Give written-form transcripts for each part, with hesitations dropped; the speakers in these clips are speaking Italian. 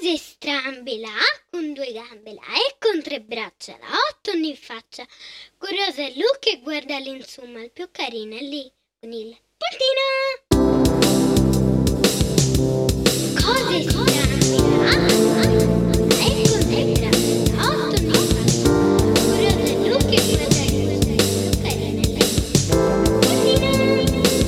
cose strambe là, con 2 gambe là e con 3 braccia là, 8 in faccia, con Rosello che guarda all'insomma, il più carino è lì, con il puntino. Cose strambe là, e con 3 braccia là, 8 in faccia, con Rosello che guarda all'insomma, il più carino è lì, puntino.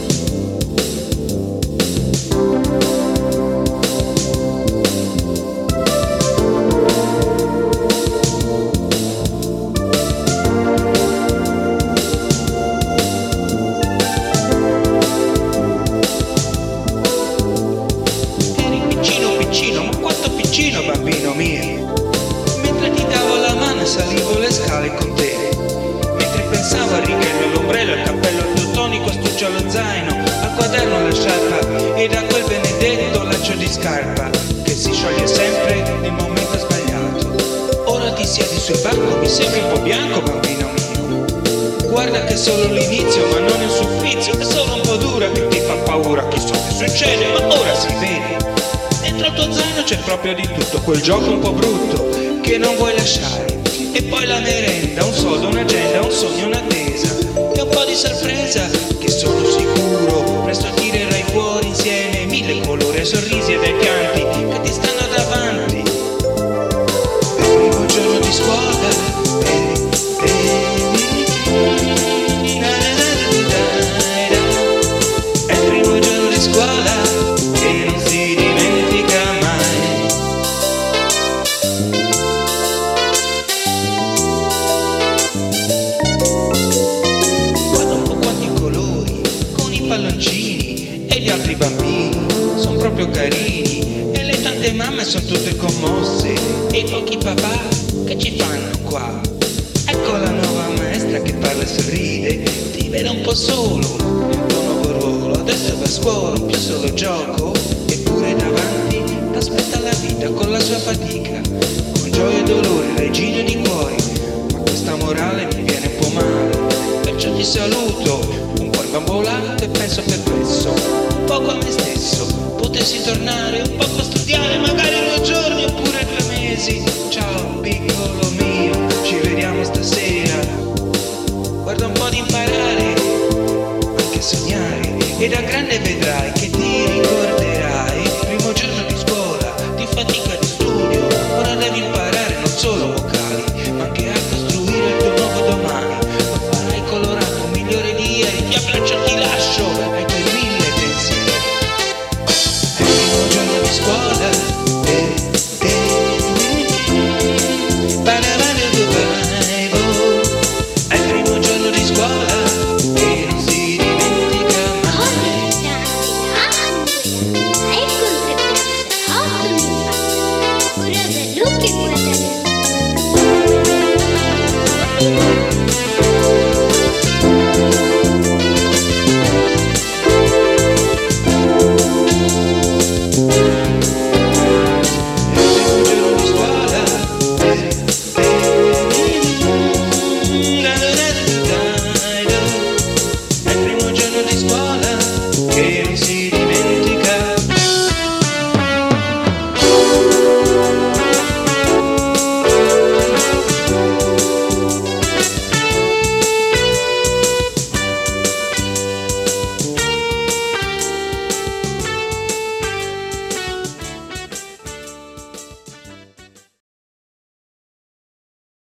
Bambino mio, mentre ti davo la mano e salivo le scale con te, mentre pensavo al righello, all'ombrello, al cappello, al tuo tonico astuccio, allo zaino, al quaderno, alla sciarpa ed a quel benedetto laccio di scarpa che si scioglie sempre nel momento sbagliato. Ora ti siedi sul banco, mi sembri un po' bianco, bambino mio. Guarda che è solo l'inizio, ma non è un supplizio, è solo un po' dura che ti fa paura, chissà che succede, ma ora si vede. Dentro il tuo zaino c'è proprio di tutto, quel gioco un po' brutto che non vuoi lasciare. E poi la merenda, un soldo, un'agenda, un sogno, un'attesa e un po' di sorpresa che sono sicuro presto tirerai fuori insieme 1000 colori e sorrisi e dei pianti che ti stanno davanti. È il primo giorno di scuola, è il primo giorno di scuola e non si dimentica mai. Guarda un po' quanti colori, con i palloncini e gli altri bambini, sono proprio carini. E le tante mamme sono tutte commosse e i pochi papà che ci fanno qua. Ecco la nuova maestra che parla e sorride, ti vede un po' solo nel tuo nuovo ruolo. Adesso va a scuola, più solo gioco, eppure davanti t'aspetta la vita con la sua fatica, con gioia e dolore, regina di cuori. Ma questa morale mi viene un po' male, perciò ti saluto, un po' imbambolato e penso perplesso, un poco a me stesso. Potessi tornare un poco a studiare, magari 2 giorni oppure 2 mesi. Ciao piccolo mio, ci vediamo stasera. Guarda un po' di imparare, anche sognare, e da grande vedrai che ti ricorderai il primo giorno di scuola, di fatica